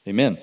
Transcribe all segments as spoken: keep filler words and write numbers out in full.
Amen.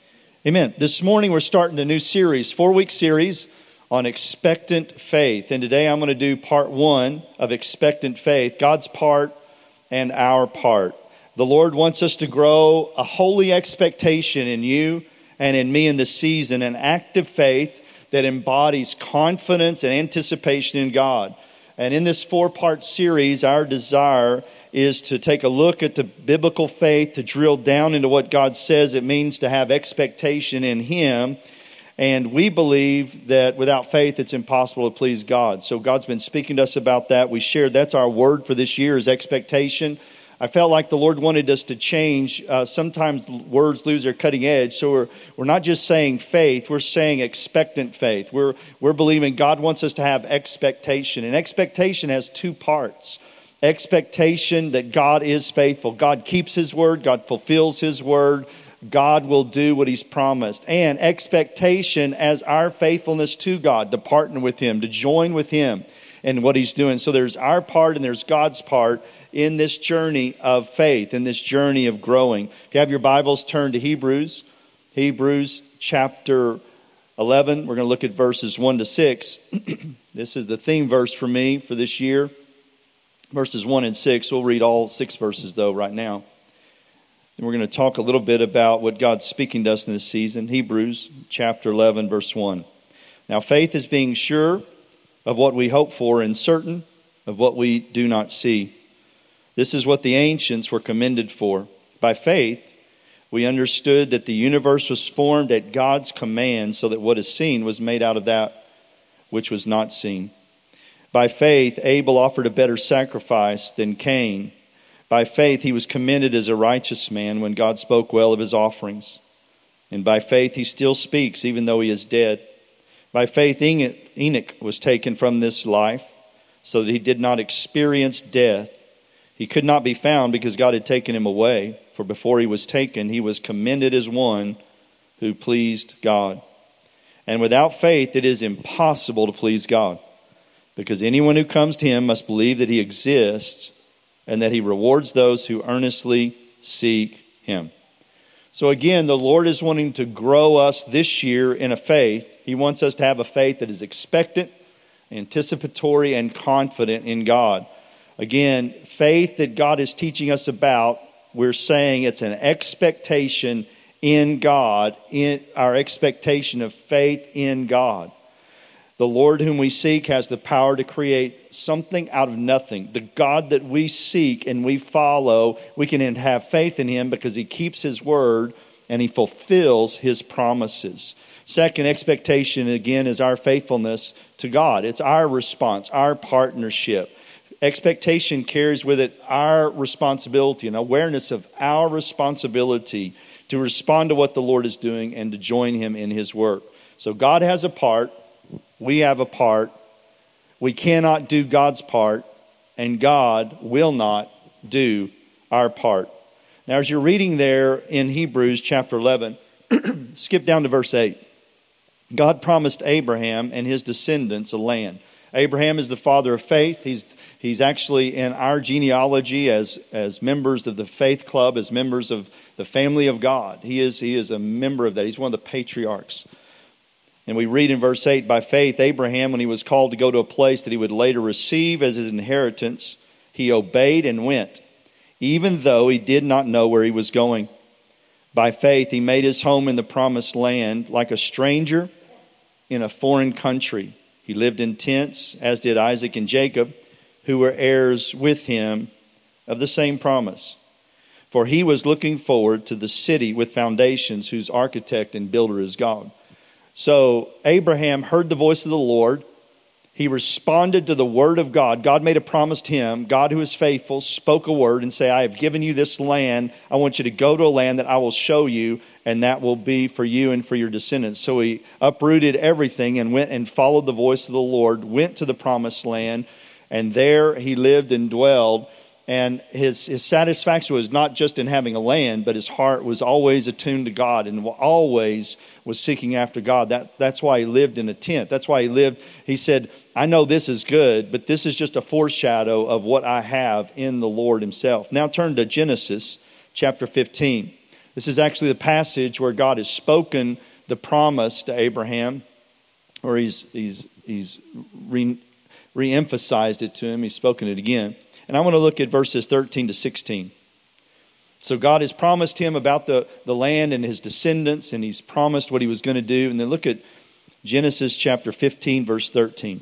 Amen. This morning we're starting a new series, four-week series on expectant faith. And today I'm going to do part one of expectant faith, God's part and our part. The Lord wants us to grow a holy expectation in you and in me in this season, an active faith that embodies confidence and anticipation in God. And in this four-part series, our desire is to take a look at the biblical faith, to drill down into what God says it means to have expectation in Him. And we believe that without faith, it's impossible to please God. So God's been speaking to us about that. We shared that's our word for this year is expectation. I felt like the Lord wanted us to change. Uh, sometimes words lose their cutting edge. So we're we're not just saying faith, we're saying expectant faith. We're we're believing God wants us to have expectation. And expectation has two parts. Expectation that God is faithful. God keeps His word. God fulfills His word. God will do what He's promised. And expectation as our faithfulness to God, to partner with Him, to join with Him in what He's doing. So there's our part and there's God's part in this journey of faith, in this journey of growing. If you have your Bibles, turn to Hebrews. Hebrews chapter eleven. We're going to look at verses one to six. This is the theme verse for me for this year. Verses one and six. We'll read all six verses, though, right now. And we're going to talk a little bit about what God's speaking to us in this season. Hebrews chapter eleven, verse one. Now, faith is being sure of what we hope for and certain of what we do not see. This is what the ancients were commended for. By faith, we understood that the universe was formed at God's command, so that what is seen was made out of that which was not seen. By faith, Abel offered a better sacrifice than Cain. By faith, he was commended as a righteous man when God spoke well of his offerings. And by faith, he still speaks, even though he is dead. By faith, Enoch was taken from this life, so that he did not experience death. He could not be found because God had taken him away. For before he was taken, he was commended as one who pleased God. And without faith, it is impossible to please God. Because anyone who comes to Him must believe that He exists and that He rewards those who earnestly seek Him. So again, the Lord is wanting to grow us this year in a faith. He wants us to have a faith that is expectant, anticipatory, and confident in God. Again, faith that God is teaching us about, we're saying it's an expectation in God, in our expectation of faith in God. The Lord whom we seek has the power to create something out of nothing. The God that we seek and we follow, we can have faith in Him because He keeps His word and He fulfills His promises. Second, expectation again is our faithfulness to God. It's our response, our partnership. Expectation carries with it our responsibility, an awareness of our responsibility to respond to what the Lord is doing and to join Him in His work. So God has a part. We have a part. We cannot do God's part, and God will not do our part. Now, as you're reading there in Hebrews chapter eleven, skip down to verse eight. God promised Abraham and his descendants a land. Abraham is the father of faith. He's he's actually in our genealogy as as members of the faith club, as members of the family of God. He is he is a member of that. He's one of the patriarchs. And we read in verse eight, by faith, Abraham, when he was called to go to a place that he would later receive as his inheritance, he obeyed and went, even though he did not know where he was going. By faith, he made his home in the promised land like a stranger in a foreign country. He lived in tents, as did Isaac and Jacob, who were heirs with him of the same promise. For he was looking forward to the city with foundations, whose architect and builder is God. So Abraham heard the voice of the Lord. He responded to the word of God. God made a promise to him. God, who is faithful, spoke a word and say, I have given you this land. I want you to go to a land that I will show you, and that will be for you and for your descendants. So he uprooted everything and went and followed the voice of the Lord, went to the promised land, and there he lived and dwelled. And his, his satisfaction was not just in having a land, but his heart was always attuned to God and always was seeking after God. That, that's why he lived in a tent. That's why he lived. He said, I know this is good, but this is just a foreshadow of what I have in the Lord Himself. Now turn to Genesis chapter fifteen. This is actually the passage where God has spoken the promise to Abraham, or he's he's he's re, re-emphasized it to him. He's spoken it again. And I want to look at verses thirteen to sixteen. So God has promised him about the, the land and his descendants, and he's promised what he was going to do. And then look at Genesis chapter fifteen, verse thirteen.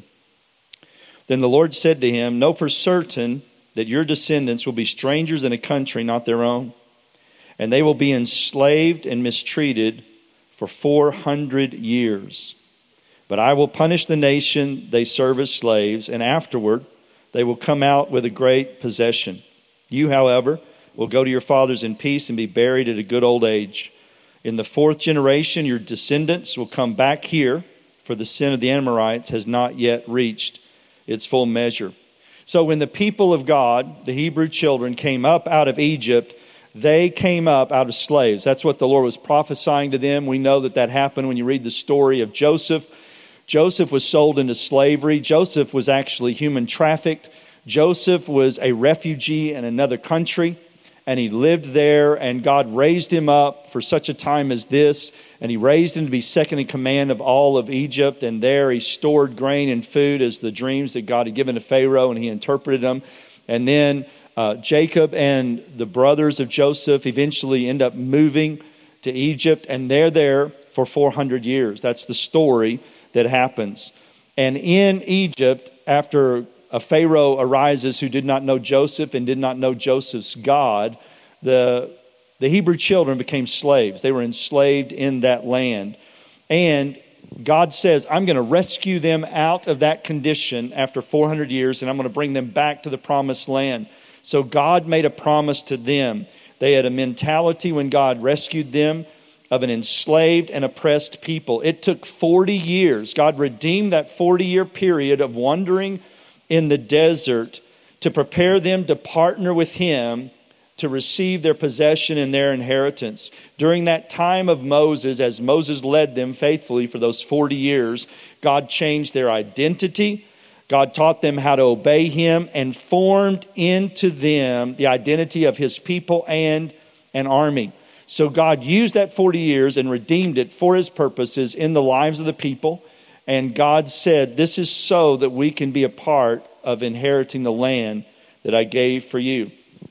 Then the Lord said to him, know for certain that your descendants will be strangers in a country not their own, and they will be enslaved and mistreated for four hundred years. But I will punish the nation they serve as slaves, and afterward they will come out with a great possession. You, however, will go to your fathers in peace and be buried at a good old age. In the fourth generation, your descendants will come back here, for the sin of the Amorites has not yet reached its full measure. So when the people of God, the Hebrew children, came up out of Egypt, they came up out of slaves. That's what the Lord was prophesying to them. We know that that happened when you read the story of Joseph. Joseph was sold into slavery. Joseph was actually human trafficked. Joseph was a refugee in another country, and he lived there, and God raised him up for such a time as this, and he raised him to be second in command of all of Egypt, and there he stored grain and food as the dreams that God had given to Pharaoh, and he interpreted them. And then uh, Jacob and the brothers of Joseph eventually end up moving to Egypt, and they're there for four hundred years. That's the story that happens. And in Egypt, after a Pharaoh arises who did not know Joseph and did not know Joseph's God, the, the Hebrew children became slaves. They were enslaved in that land. And God says, I'm going to rescue them out of that condition after four hundred years, and I'm going to bring them back to the promised land. So God made a promise to them. They had a mentality when God rescued them of an enslaved and oppressed people. It took forty years. God redeemed that forty-year period of wandering in the desert to prepare them to partner with Him to receive their possession and their inheritance. During that time of Moses, as Moses led them faithfully for those forty years, God changed their identity. God taught them how to obey Him and formed into them the identity of His people and an army. So God used that forty years and redeemed it for His purposes in the lives of the people. And God said, this is so that we can be a part of inheriting the land that I gave for you.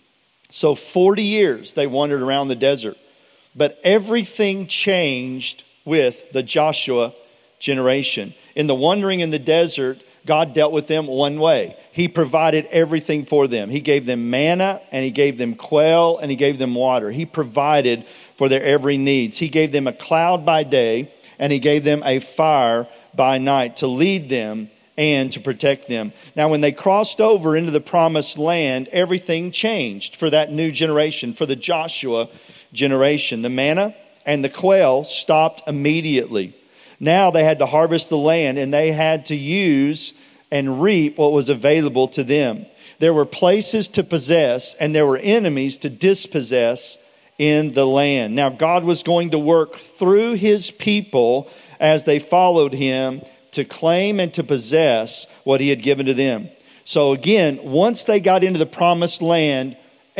So forty years they wandered around the desert. But everything changed with the Joshua generation. In the wandering in the desert, God dealt with them one way. He provided everything for them. He gave them manna, and He gave them quail, and He gave them water. He provided for their every needs. He gave them a cloud by day, and He gave them a fire by night to lead them and to protect them. Now, when they crossed over into the promised land, everything changed for that new generation, for the Joshua generation. The manna and the quail stopped immediately. Now they had to harvest the land, and they had to use and reap what was available to them. There were places to possess, and there were enemies to dispossess in the land. Now God was going to work through His people as they followed Him to claim and to possess what He had given to them. So again, once they got into the promised land,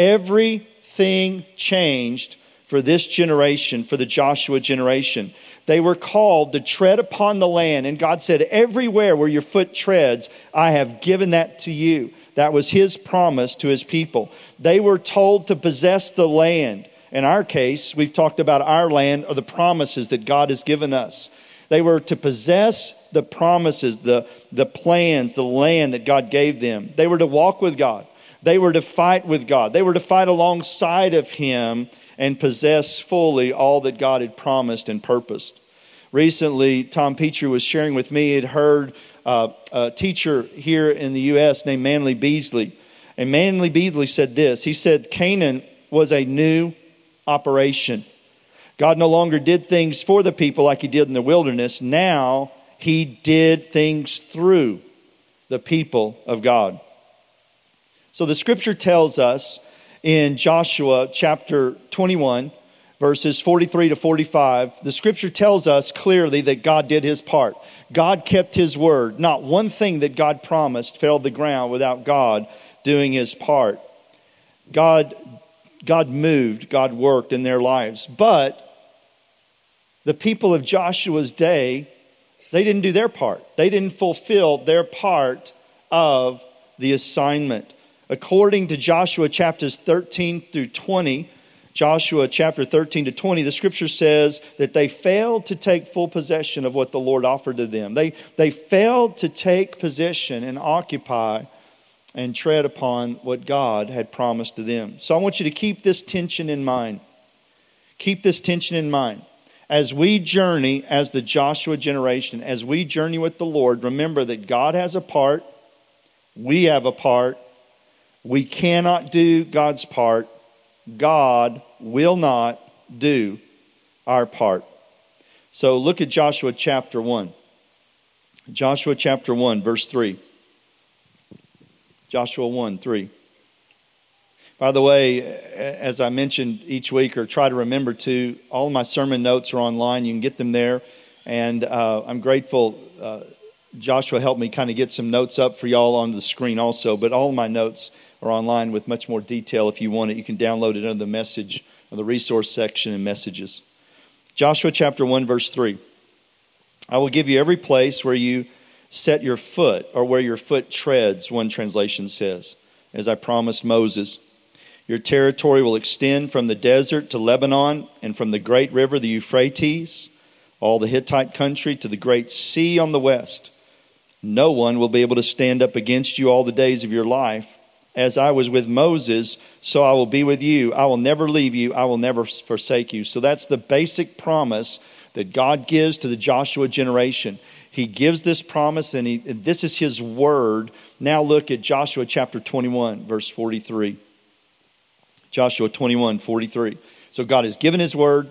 everything changed for this generation, for the Joshua generation. They were called to tread upon the land. And God said, everywhere where your foot treads, I have given that to you. That was His promise to His people. They were told to possess the land. In our case, we've talked about our land or the promises that God has given us. They were to possess the promises, the, the plans, the land that God gave them. They were to walk with God. They were to fight with God. They were to fight alongside of Him and possess fully all that God had promised and purposed. Recently, Tom Petrie was sharing with me, he had heard uh, a teacher here in the U S named Manly Beasley. And Manly Beasley said this. He said, Canaan was a new operation. God no longer did things for the people like He did in the wilderness. Now He did things through the people of God. So the scripture tells us in Joshua chapter twenty-one, verses forty-three to forty-five, the scripture tells us clearly that God did His part. God kept His word. Not one thing that God promised fell to the ground without God doing His part. God God moved, God worked in their lives. But the people of Joshua's day, they didn't do their part. They didn't fulfill their part of the assignment. According to Joshua chapters thirteen through twenty, Joshua chapter thirteen to twenty, the scripture says that they failed to take full possession of what the Lord offered to them. They, they failed to take possession and occupy and tread upon what God had promised to them. So I want you to keep this tension in mind. Keep this tension in mind. As we journey as the Joshua generation, as we journey with the Lord, remember that God has a part, we have a part. We cannot do God's part. God will not do our part. So look at Joshua chapter one. Joshua chapter one, verse three. Joshua one, three. By the way, as I mentioned each week, or try to remember to, all of my sermon notes are online. You can get them there. And uh, I'm grateful. Uh, Joshua helped me kind of get some notes up for y'all on the screen also. But all of my notes are online with much more detail. If you want it, you can download it under the message, or the resource section and messages. Joshua chapter one, verse three. I will give you every place where you set your foot, or where your foot treads, one translation says, as I promised Moses. Your territory will extend from the desert to Lebanon, and from the great river, the Euphrates, all the Hittite country, to the great sea on the west. No one will be able to stand up against you all the days of your life. As I was with Moses, so I will be with you. I will never leave you. I will never forsake you. So that's the basic promise that God gives to the Joshua generation. He gives this promise, and, he, and this is his word. Now look at Joshua chapter twenty-one, verse forty-three. Joshua twenty-one, forty-three. So God has given his word.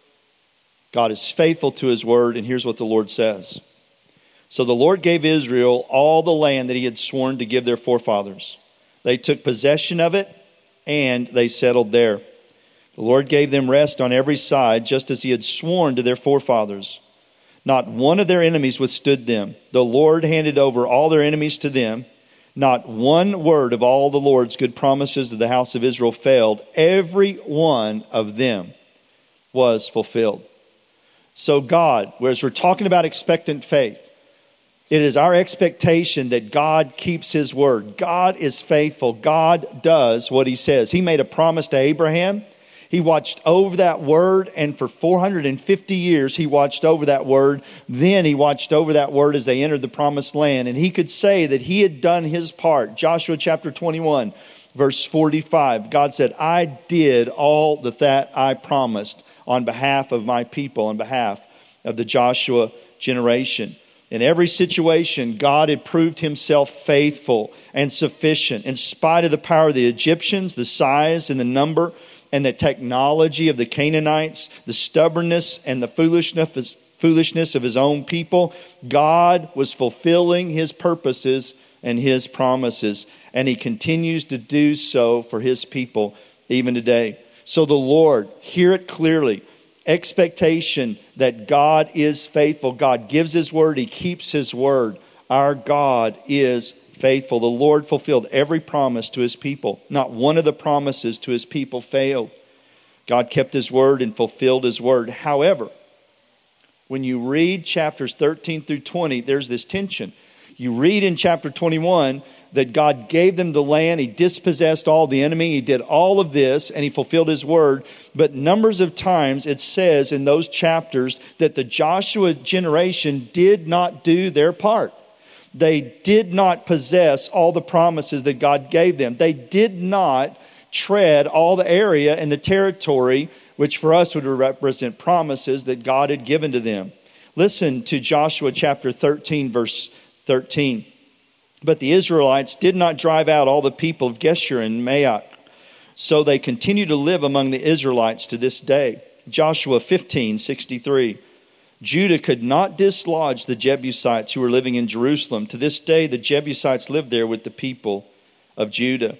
God is faithful to his word. And here's what the Lord says. So the Lord gave Israel all the land that he had sworn to give their forefathers. They took possession of it, and they settled there. The Lord gave them rest on every side, just as he had sworn to their forefathers. Not one of their enemies withstood them. The Lord handed over all their enemies to them. Not one word of all the Lord's good promises to the house of Israel failed. Every one of them was fulfilled. So God, whereas we're talking about expectant faith, it is our expectation that God keeps his word. God is faithful. God does what he says. He made a promise to Abraham. He watched over that word, and for four hundred fifty years he watched over that word. Then he watched over that word as they entered the promised land. And he could say that he had done his part. Joshua chapter twenty-one, verse forty-five. God said, I did all that, that I promised on behalf of my people, on behalf of the Joshua generation. In every situation, God had proved himself faithful and sufficient. In spite of the power of the Egyptians, the size and the number and the technology of the Canaanites, the stubbornness and the foolishness, foolishness of his own people, God was fulfilling his purposes and his promises. And he continues to do so for his people even today. So the Lord, hear it clearly. Expectation that God is faithful. God gives his word. He keeps his word. Our God is faithful. The Lord fulfilled every promise to his people. Not one of the promises to his people failed. God kept his word and fulfilled his word. However, when you read chapters thirteen through twenty, there's this tension. You read in chapter twenty-one that God gave them the land. He dispossessed all the enemy. He did all of this, and he fulfilled his word. But numbers of times it says in those chapters that the Joshua generation did not do their part. They did not possess all the promises that God gave them. They did not tread all the area and the territory, which for us would represent promises that God had given to them. Listen to Joshua chapter thirteen, verse thirteen. But the Israelites did not drive out all the people of Geshur and Maach. So they continue to live among the Israelites to this day. Joshua fifteen, sixty-three. Judah could not dislodge the Jebusites who were living in Jerusalem. To this day, the Jebusites live there with the people of Judah.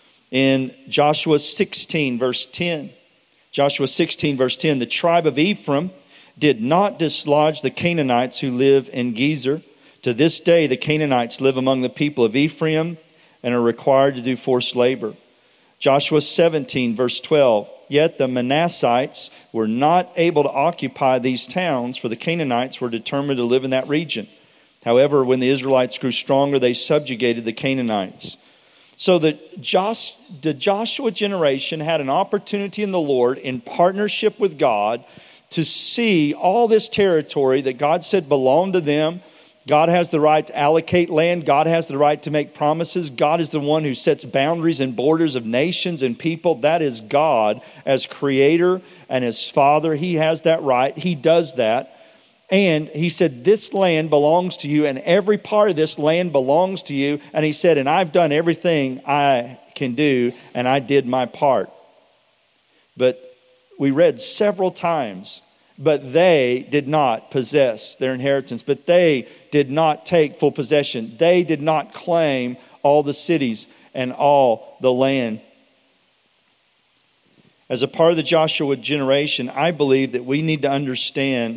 In Joshua sixteen, verse ten. Joshua sixteen, verse ten. The tribe of Ephraim did not dislodge the Canaanites who live in Gezer. To this day, the Canaanites live among the people of Ephraim and are required to do forced labor. Joshua seventeen, verse twelve. Yet the Manassites were not able to occupy these towns, for the Canaanites were determined to live in that region. However, when the Israelites grew stronger, they subjugated the Canaanites. So the, Jos- the Joshua generation had an opportunity in the Lord, in partnership with God, to see all this territory that God said belonged to them. God has the right to allocate land. God has the right to make promises. God is the one who sets boundaries and borders of nations and people. That is God as creator and as father. He has that right. He does that. And he said, this land belongs to you, and every part of this land belongs to you. And he said, and I've done everything I can do, and I did my part. But we read several times, but they did not possess their inheritance. But they did not take full possession. They did not claim all the cities and all the land. As a part of the Joshua generation, I believe that we need to understand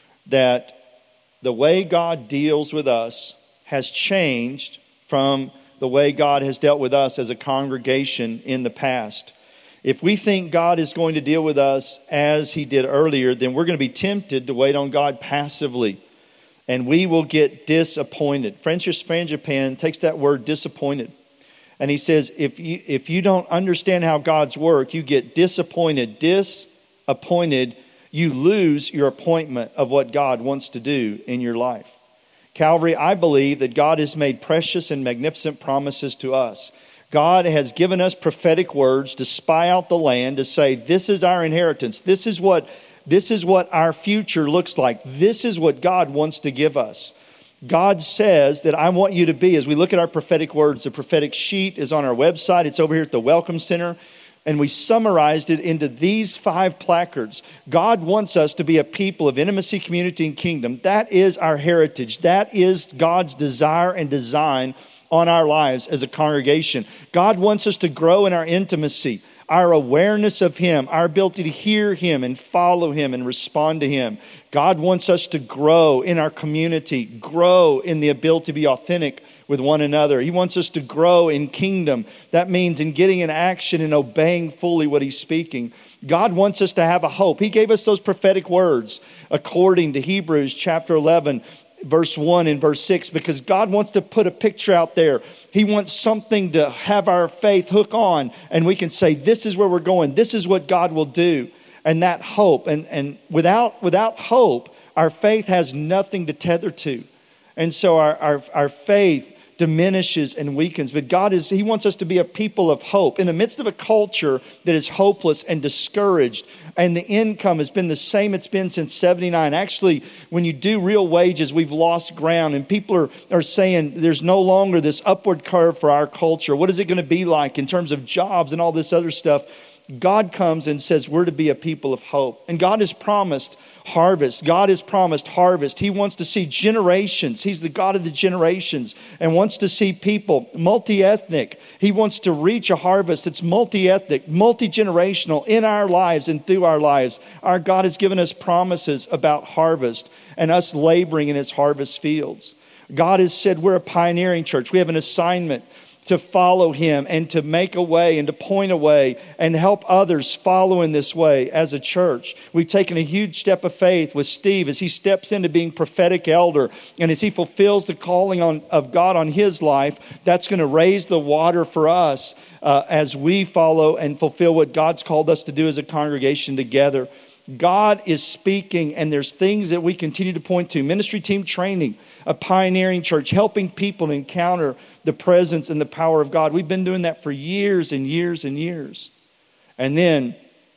that the way God deals with us has changed from the way God has dealt with us as a congregation in the past. If we think God is going to deal with us as He did earlier, then we're going to be tempted to wait on God passively. And we will get disappointed. Francis Frangipane takes that word disappointed. And he says, if you, if you don't understand how God's work, you get disappointed, disappointed, you lose your appointment of what God wants to do in your life. Calvary, I believe that God has made precious and magnificent promises to us. God has given us prophetic words to spy out the land, to say, this is our inheritance. This is what, this is what our future looks like. This is what God wants to give us. God says that I want you to be, as we look at our prophetic words, the prophetic sheet is on our website. It's over here at the Welcome Center. And we summarized it into these five placards. God wants us to be a people of intimacy, community, and kingdom. That is our heritage. That is God's desire and design on our lives as a congregation. God wants us to grow in our intimacy, our awareness of Him, our ability to hear Him and follow Him and respond to Him. God wants us to grow in our community, grow in the ability to be authentic with one another. He wants us to grow in kingdom. That means in getting in action and obeying fully what He's speaking. God wants us to have a hope. He gave us those prophetic words according to Hebrews chapter eleven, verse one and verse six, because God wants to put a picture out there. He wants something to have our faith hook on, and we can say, this is where we're going. This is what God will do. And that hope, and, and without, without hope, our faith has nothing to tether to. And so our, our, our faith diminishes and weakens. But God is, He wants us to be a people of hope. In the midst of a culture that is hopeless and discouraged, and the income has been the same it's been since seventy-nine. Actually, when you do real wages, we've lost ground. And people are, are saying there's no longer this upward curve for our culture. What is it going to be like in terms of jobs and all this other stuff? God comes and says we're to be a people of hope. And God has promised harvest. God has promised harvest. He wants to see generations. He's the God of the generations and wants to see people multi-ethnic. He wants to reach a harvest that's multi-ethnic, multi-generational in our lives and through our lives. Our God has given us promises about harvest and us laboring in His harvest fields. God has said we're a pioneering church. We have an assignment to follow Him and to make a way and to point a way and help others follow in this way as a church. We've taken a huge step of faith with Steve as he steps into being prophetic elder, and as he fulfills the calling on, of God on his life. That's going to raise the water for us uh, as we follow and fulfill what God's called us to do as a congregation together. God is speaking, and there's things that we continue to point to. Ministry team training, a pioneering church, helping people encounter the presence and the power of God. We've been doing that for years and years and years. And then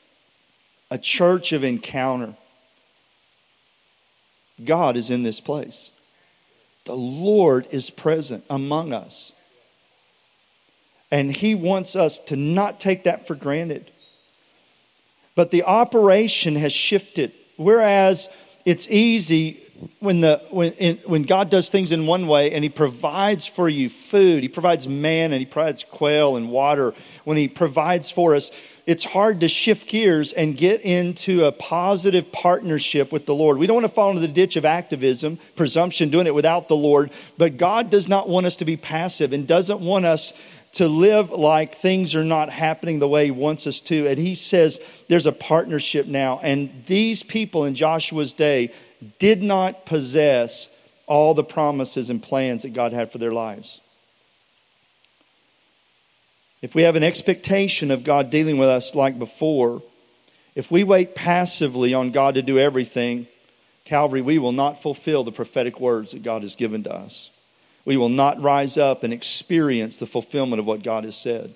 a church of encounter. God is in this place. The Lord is present among us. And He wants us to not take that for granted. But the operation has shifted. Whereas it's easy when the when in, when God does things in one way and He provides for you food, He provides manna, and He provides quail and water. When He provides for us, it's hard to shift gears and get into a positive partnership with the Lord. We don't want to fall into the ditch of activism, presumption, doing it without the Lord. But God does not want us to be passive and doesn't want us to live like things are not happening the way he wants us to. And he says there's a partnership now. And these people in Joshua's day did not possess all the promises and plans that God had for their lives. If we have an expectation of God dealing with us like before, if we wait passively on God to do everything, Calvary, we will not fulfill the prophetic words that God has given to us. We will not rise up and experience the fulfillment of what God has said.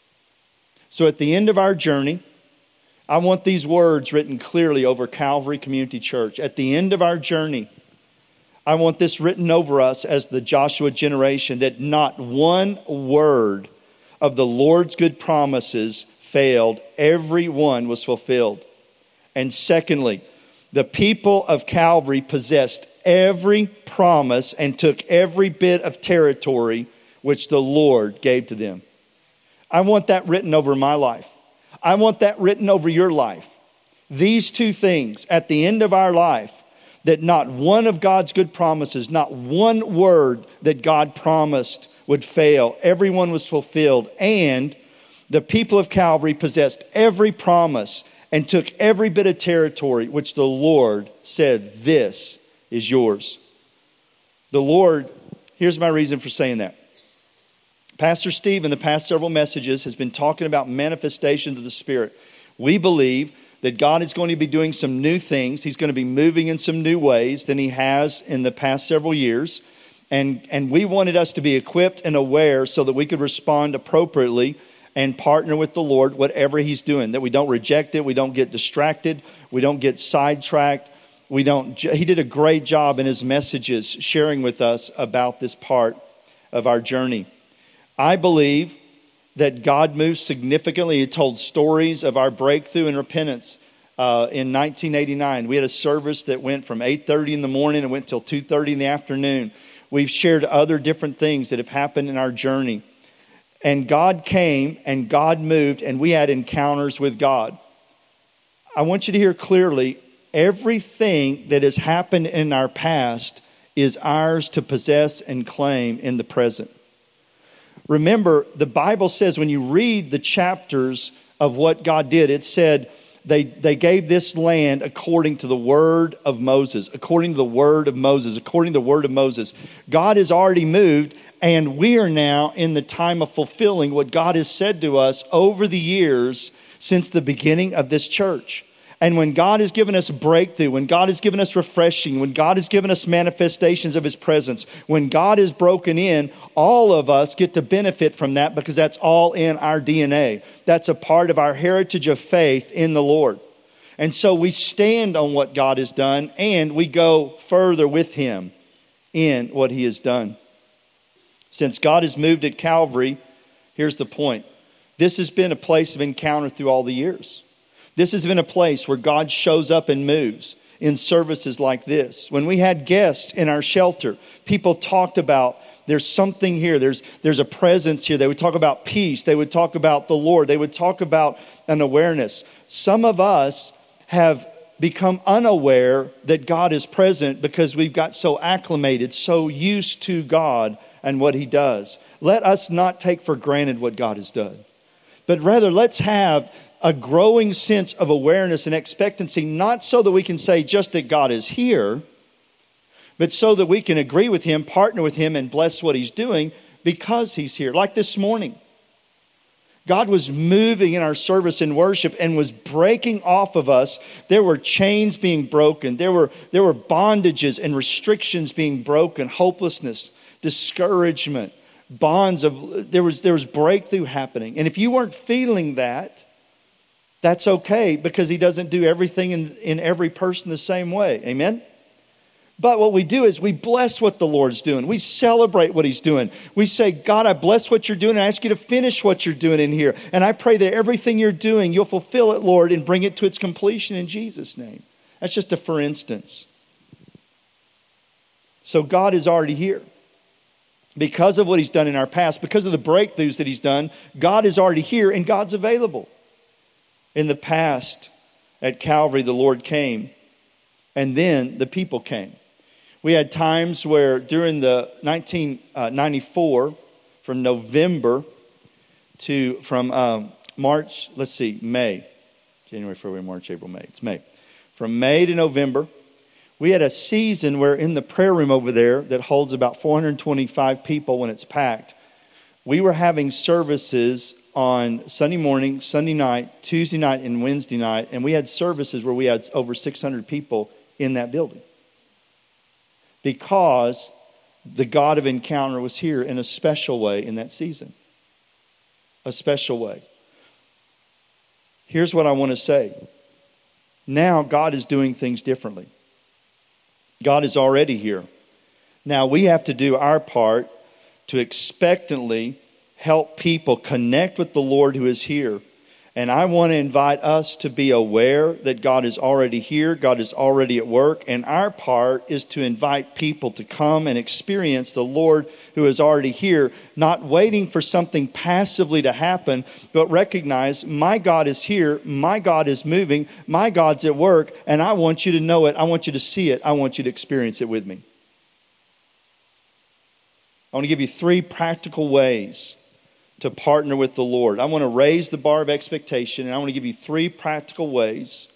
So at the end of our journey, I want these words written clearly over Calvary Community Church. At the end of our journey, I want this written over us as the Joshua generation, that not one word of the Lord's good promises failed. Every one was fulfilled. And secondly, the people of Calvary possessed every promise and took every bit of territory which the Lord gave to them. I want that written over my life. I want that written over your life. These two things at the end of our life, that not one of God's good promises, not one word that God promised would fail. Everyone was fulfilled. And the people of Calvary possessed every promise and took every bit of territory which the Lord said, this is yours. The Lord, here's my reason for saying that. Pastor Steve in the past several messages has been talking about manifestations of the Spirit. We believe that God is going to be doing some new things. He's going to be moving in some new ways than he has in the past several years. And, and we wanted us to be equipped and aware so that we could respond appropriately and partner with the Lord, whatever he's doing. That we don't reject it, we don't get distracted, we don't get sidetracked. We don't. He did a great job in his messages sharing with us about this part of our journey. I believe that God moved significantly. He told stories of our breakthrough and repentance. Uh, in nineteen eighty-nine, we had a service that went from eight thirty in the morning and went till two thirty in the afternoon. We've shared other different things that have happened in our journey. And God came and God moved and we had encounters with God. I want you to hear clearly, everything that has happened in our past is ours to possess and claim in the present. Remember, the Bible says when you read the chapters of what God did, it said they, they gave this land according to the word of Moses, according to the word of Moses, according to the word of Moses. God has already moved, and we are now in the time of fulfilling what God has said to us over the years since the beginning of this church. And when God has given us breakthrough, when God has given us refreshing, when God has given us manifestations of his presence, when God is broken in, all of us get to benefit from that because that's all in our D N A. That's a part of our heritage of faith in the Lord. And so we stand on what God has done and we go further with him in what he has done. Since God has moved at Calvary, here's the point. This has been a place of encounter through all the years. This has been a place where God shows up and moves in services like this. When we had guests in our shelter, people talked about there's something here. There's, there's a presence here. They would talk about peace. They would talk about the Lord. They would talk about an awareness. Some of us have become unaware that God is present because we've got so acclimated, so used to God and what he does. Let us not take for granted what God has done, but rather let's have a growing sense of awareness and expectancy, not so that we can say just that God is here, but so that we can agree with him, partner with him, and bless what he's doing because he's here. Like this morning, God was moving in our service and worship and was breaking off of us. There were chains being broken. There were, there were bondages and restrictions being broken, hopelessness, discouragement, bonds of, there was, there was breakthrough happening. And if you weren't feeling that, that's okay because he doesn't do everything in, in every person the same way. Amen? But what we do is we bless what the Lord's doing. We celebrate what he's doing. We say, God, I bless what you're doing. And I ask you to finish what you're doing in here. And I pray that everything you're doing, you'll fulfill it, Lord, and bring it to its completion in Jesus' name. That's just a for instance. So God is already here. Because of what he's done in our past, because of the breakthroughs that he's done, God is already here and God's available. In the past, at Calvary, the Lord came, and then the people came. We had times where during the nineteen ninety-four, from November to from um, March, let's see, May, January, February, March, April, May. It's May. From May to November, we had a season where in the prayer room over there that holds about four hundred twenty-five people when it's packed, we were having services on Sunday morning, Sunday night, Tuesday night, and Wednesday night. And we had services where we had over six hundred people in that building. Because the God of Encounter was here in a special way in that season. A special way. Here's what I want to say. Now God is doing things differently. God is already here. Now we have to do our part to expectantly help people connect with the Lord who is here. And I want to invite us to be aware that God is already here. God is already at work. And our part is to invite people to come and experience the Lord who is already here, not waiting for something passively to happen, but recognize my God is here. My God is moving. My God's at work. And I want you to know it. I want you to see it. I want you to experience it with me. I want to give you three practical ways to partner with the Lord. I want to raise the bar of expectation, and I want to give you three practical ways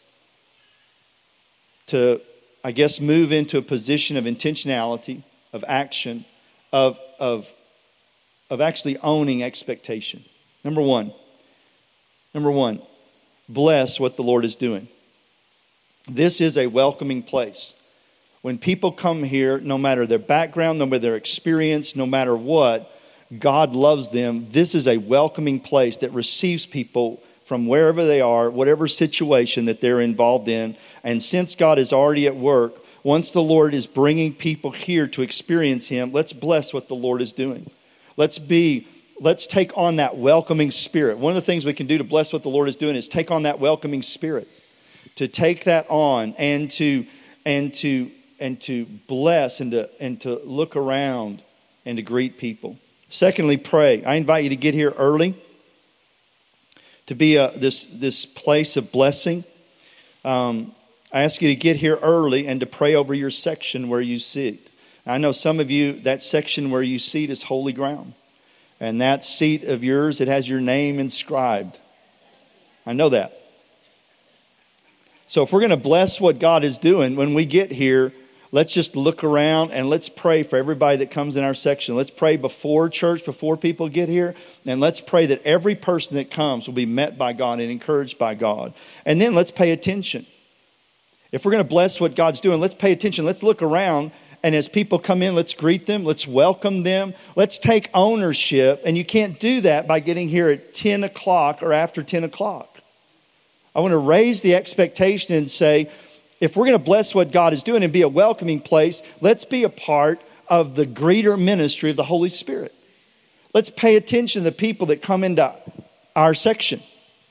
to, I guess, move into a position of intentionality, of action, of, of, of actually owning expectation. Number one, number one, bless what the Lord is doing. This is a welcoming place. When people come here, no matter their background, no matter their experience, no matter what, God loves them. This is a welcoming place that receives people from wherever they are, whatever situation that they're involved in. And since God is already at work, once the Lord is bringing people here to experience Him, let's bless what the Lord is doing. Let's be, let's take on that welcoming spirit. One of the things we can do to bless what the Lord is doing is take on that welcoming spirit. To take that on and to and to and to bless and to and to look around and to greet people. Secondly, pray. I invite you to get here early, to be a, this, this place of blessing. Um, I ask you to get here early and to pray over your section where you sit. I know some of you, that section where you sit is holy ground. And that seat of yours, it has your name inscribed. I know that. So if we're going to bless what God is doing, when we get here, let's just look around and let's pray for everybody that comes in our section. Let's pray before church, before people get here. And let's pray that every person that comes will be met by God and encouraged by God. And then let's pay attention. If we're going to bless what God's doing, let's pay attention. Let's look around. And as people come in, let's greet them. Let's welcome them. Let's take ownership. And you can't do that by getting here at ten o'clock or after ten o'clock. I want to raise the expectation and say, if we're going to bless what God is doing and be a welcoming place, let's be a part of the greeter ministry of the Holy Spirit. Let's pay attention to the people that come into our section.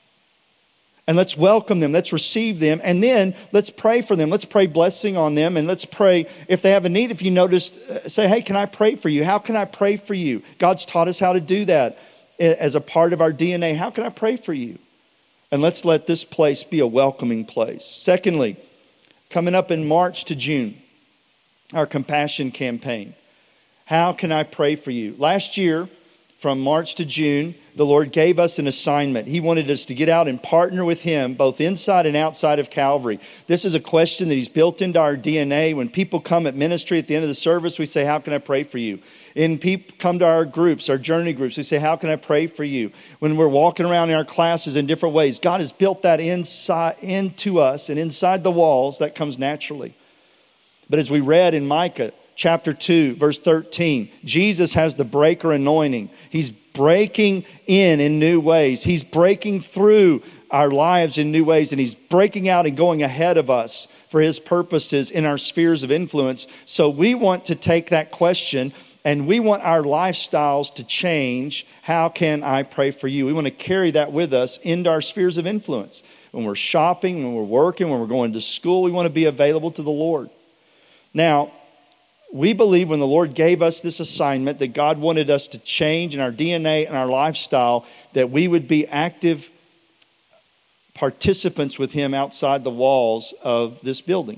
And let's welcome them. Let's receive them. And then let's pray for them. Let's pray blessing on them. And let's pray if they have a need. If you notice, say, hey, can I pray for you? How can I pray for you? God's taught us how to do that as a part of our D N A. How can I pray for you? And let's let this place be a welcoming place. Secondly, coming up in March to June, our compassion campaign. How can I pray for you? Last year, from March to June, the Lord gave us an assignment. He wanted us to get out and partner with Him, both inside and outside of Calvary. This is a question that He's built into our D N A. When people come at ministry at the end of the service, we say, how can I pray for you? And people come to our groups, our journey groups, we say, how can I pray for you? When we're walking around in our classes in different ways, God has built that inside into us and inside the walls. That comes naturally. But as we read in Micah chapter two, verse thirteen, Jesus has the breaker anointing. He's breaking in in new ways. He's breaking through our lives in new ways, and He's breaking out and going ahead of us for His purposes in our spheres of influence. So we want to take that question and we want our lifestyles to change. How can I pray for you? We want to carry that with us into our spheres of influence. When we're shopping, when we're working, when we're going to school, we want to be available to the Lord. Now, we believe when the Lord gave us this assignment that God wanted us to change in our D N A and our lifestyle, that we would be active participants with Him outside the walls of this building.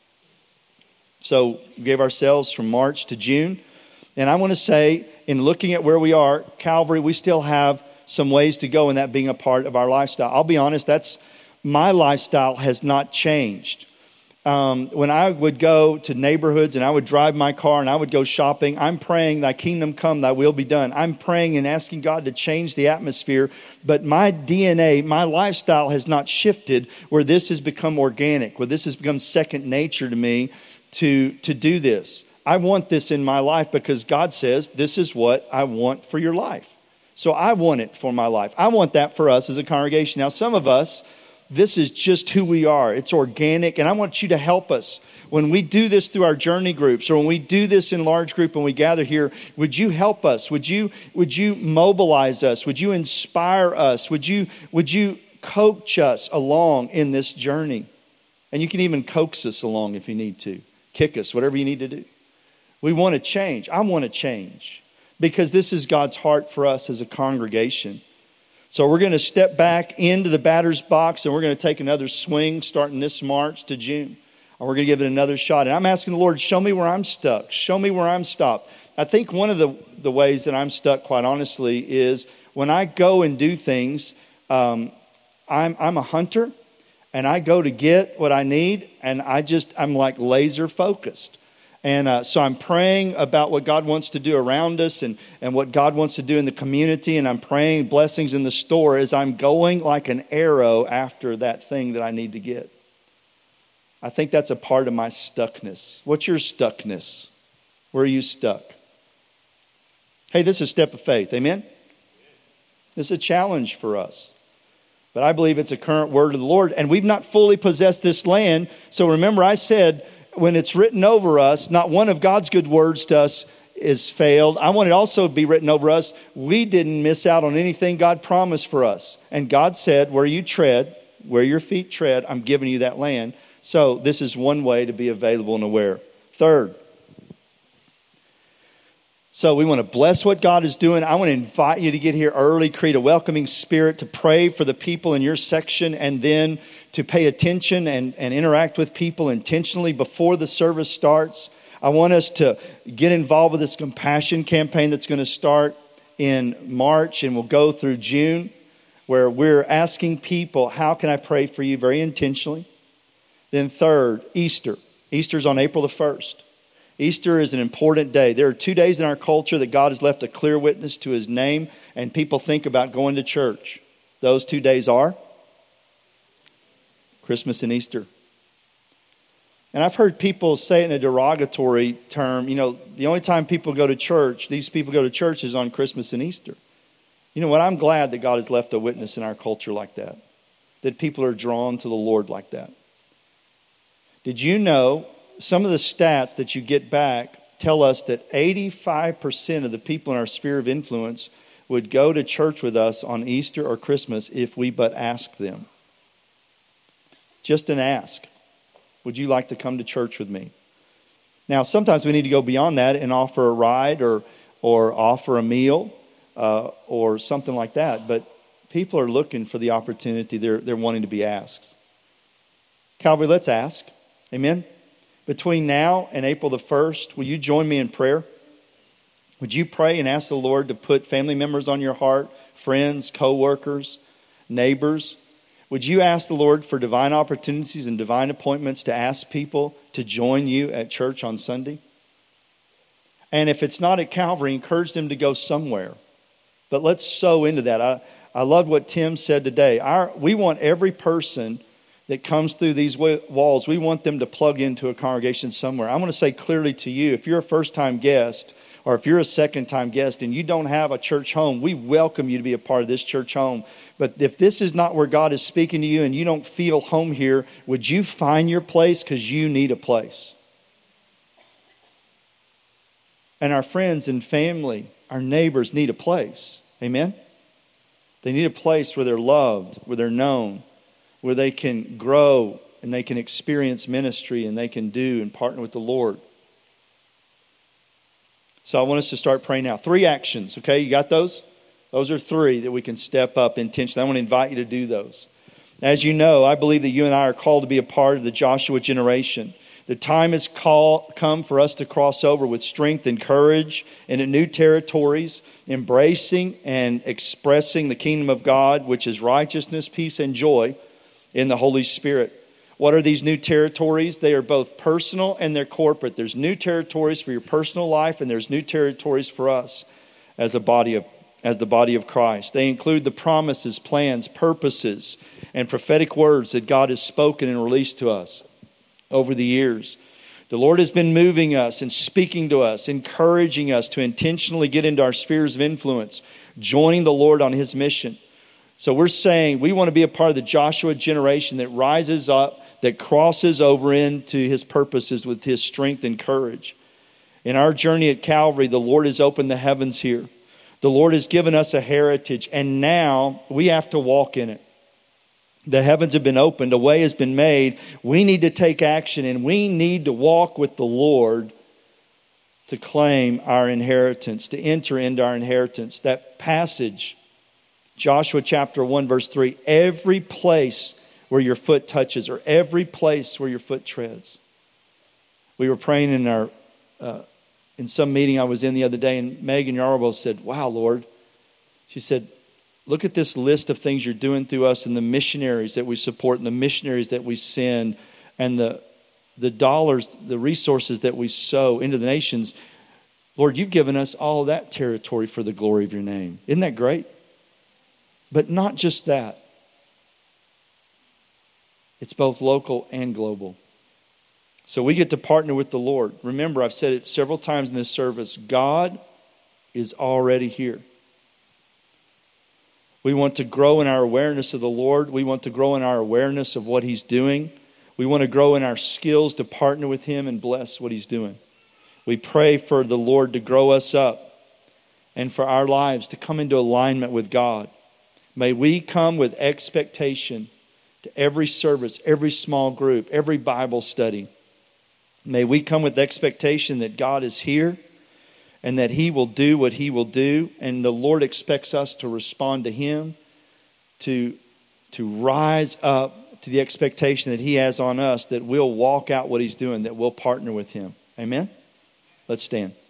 So we gave ourselves from March to June. And I want to say, in looking at where we are, Calvary, we still have some ways to go in that being a part of our lifestyle. I'll be honest, that's my lifestyle has not changed. Um, when I would go to neighborhoods and I would drive my car and I would go shopping, I'm praying, thy kingdom come, thy will be done. I'm praying and asking God to change the atmosphere. But my D N A, my lifestyle has not shifted where this has become organic, where this has become second nature to me to, to do this. I want this in my life because God says this is what I want for your life. So I want it for my life. I want that for us as a congregation. Now, some of us, this is just who we are. It's organic, and I want you to help us. When we do this through our journey groups, or when we do this in large group and we gather here, would you help us? Would you would you mobilize us? Would you inspire us? Would you would you coach us along in this journey? And you can even coax us along if you need to. Kick us, whatever you need to do. We want to change. I want to change because this is God's heart for us as a congregation. So we're going to step back into the batter's box and we're going to take another swing starting this March to June. And we're going to give it another shot. And I'm asking the Lord, show me where I'm stuck. Show me where I'm stopped. I think one of the, the ways that I'm stuck, quite honestly, is when I go and do things, um, I'm, I'm a hunter and I go to get what I need and I just, I'm like laser focused. And uh, so I'm praying about what God wants to do around us and, and what God wants to do in the community. And I'm praying blessings in the store as I'm going like an arrow after that thing that I need to get. I think that's a part of my stuckness. What's your stuckness? Where are you stuck? Hey, this is a step of faith. Amen? This is a challenge for us. But I believe it's a current word of the Lord. And we've not fully possessed this land. So remember I said, when it's written over us, not one of God's good words to us is failed. I want it also to be written over us. We didn't miss out on anything God promised for us. And God said, where you tread, where your feet tread, I'm giving you that land. So this is one way to be available and aware. Third, so we want to bless what God is doing. I want to invite you to get here early, create a welcoming spirit, to pray for the people in your section, and then to pay attention and, and interact with people intentionally before the service starts. I want us to get involved with this compassion campaign that's going to start in March and will go through June, where we're asking people, how can I pray for you, very intentionally. Then third, Easter. Easter's on April the first. Easter is an important day. There are two days in our culture that God has left a clear witness to his name, and people think about going to church. Those two days are Christmas and Easter. And I've heard people say it in a derogatory term, you know, the only time people go to church, these people go to church is on Christmas and Easter. You know what? I'm glad that God has left a witness in our culture like that, that people are drawn to the Lord like that. Did you know some of the stats that you get back tell us that eighty-five percent of the people in our sphere of influence would go to church with us on Easter or Christmas if we but asked them? Just an ask. Would you like to come to church with me? Now, sometimes we need to go beyond that and offer a ride or or offer a meal uh, or something like that. But people are looking for the opportunity. They're, they're wanting to be asked. Calvary, let's ask. Amen? Between now and April the first, will you join me in prayer? Would you pray and ask the Lord to put family members on your heart, friends, co-workers, neighbors? Would you ask the Lord for divine opportunities and divine appointments to ask people to join you at church on Sunday? And if it's not at Calvary, encourage them to go somewhere. But let's sow into that. I, I loved what Tim said today. Our, we want every person that comes through these walls, we want them to plug into a congregation somewhere. I want to say clearly to you, if you're a first-time guest or if you're a second-time guest and you don't have a church home, we welcome you to be a part of this church home. But if this is not where God is speaking to you and you don't feel home here, would you find your place? Because you need a place. And our friends and family, our neighbors need a place. Amen? They need a place where they're loved, where they're known, where they can grow and they can experience ministry and they can do and partner with the Lord. So I want us to start praying now. Three actions, okay? You got those? Those are three that we can step up intentionally. I want to invite you to do those. As you know, I believe that you and I are called to be a part of the Joshua generation. The time has call, come for us to cross over with strength and courage into new territories, embracing and expressing the kingdom of God, which is righteousness, peace, and joy in the Holy Spirit. What are these new territories? They are both personal and they're corporate. There's new territories for your personal life, and there's new territories for us as a body of as the body of Christ. They include the promises, plans, purposes, and prophetic words that God has spoken and released to us over the years. The Lord has been moving us and speaking to us, encouraging us to intentionally get into our spheres of influence, joining the Lord on His mission. So we're saying we want to be a part of the Joshua generation that rises up, that crosses over into His purposes with His strength and courage. In our journey at Calvary, the Lord has opened the heavens here. The Lord has given us a heritage, and now we have to walk in it. The heavens have been opened, a way has been made. We need to take action, and we need to walk with the Lord to claim our inheritance, to enter into our inheritance. That passage, Joshua chapter one, verse three, every place where your foot touches, or every place where your foot treads. We were praying in our uh, in some meeting I was in the other day, and Megan Yarbo said, "Wow, Lord," she said, "look at this list of things you're doing through us, and the missionaries that we support, and the missionaries that we send, and the the dollars, the resources that we sow into the nations. Lord, you've given us all of that territory for the glory of your name. Isn't that great?" But not just that. It's both local and global. So we get to partner with the Lord. Remember, I've said it several times in this service. God is already here. We want to grow in our awareness of the Lord. We want to grow in our awareness of what He's doing. We want to grow in our skills to partner with Him and bless what He's doing. We pray for the Lord to grow us up and for our lives to come into alignment with God. May we come with expectation to every service, every small group, every Bible study. May we come with expectation that God is here and that He will do what He will do. And the Lord expects us to respond to Him, to, to rise up to the expectation that He has on us, that we'll walk out what He's doing, that we'll partner with Him. Amen? Let's stand.